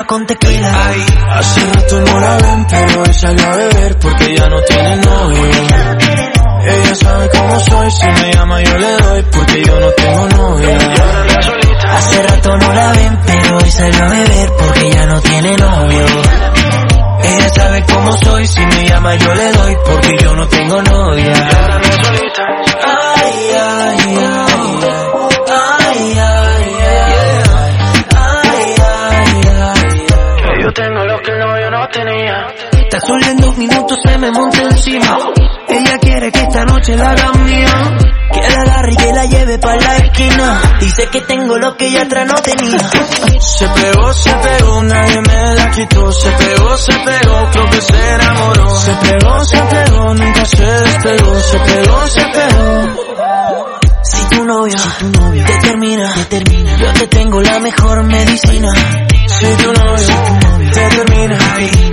con tequila. Ay, hace rato no la ven, pero hoy salió a beber porque ya no tiene novio. Ella sabe cómo soy, si me llama yo le doy porque yo no tengo novia. Hace rato no la ven, pero hoy salió a beber porque ya no tiene novio. Ella sabe cómo soy, si me llama yo le doy porque yo no tengo novia. Ay, ay, ay, ay, ay, ay, ay, ay. Que yo tengo lo que el novio no tenía. Está sola en 2 minutos, se me monta encima. Ella quiere que esta noche la haga mía, que la agarre y que la lleve pa' la esquina. Dice que tengo lo que ella atrás no tenía. Se pegó, nadie me la quitó. Se pegó, creo que se enamoró. Se pegó, nunca se despegó. Se pegó. Si tu novio te termina, yo te tengo la mejor medicina. Si tu novio te termina,